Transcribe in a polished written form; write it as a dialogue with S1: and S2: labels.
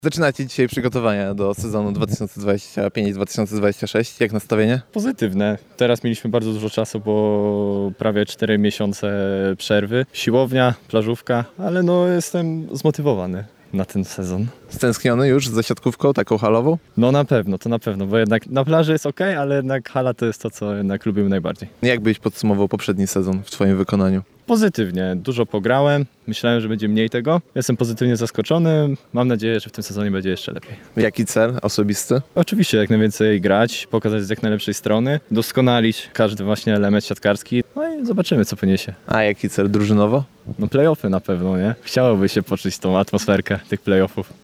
S1: Zaczynacie dzisiaj przygotowania do sezonu 2025-2026. Jak nastawienie?
S2: Pozytywne. Teraz mieliśmy bardzo dużo czasu, bo prawie 4 miesiące przerwy. Siłownia, plażówka, ale jestem zmotywowany na ten sezon.
S1: Stęskniony już za siatkówką, taką halową?
S2: No to na pewno, bo jednak na plaży jest okej, ale jednak hala to jest to, co jednak lubimy najbardziej.
S1: Jak byś podsumował poprzedni sezon w twoim wykonaniu?
S2: Pozytywnie, dużo pograłem, myślałem, że będzie mniej tego. Jestem pozytywnie zaskoczony, mam nadzieję, że w tym sezonie będzie jeszcze lepiej.
S1: Jaki cel osobisty?
S2: Oczywiście jak najwięcej grać, pokazać z jak najlepszej strony, doskonalić każdy właśnie element siatkarski, no i zobaczymy, co poniesie.
S1: A jaki cel drużynowo?
S2: Play-offy na pewno, nie? Chciałoby się poczuć tą atmosferkę tych play-offów.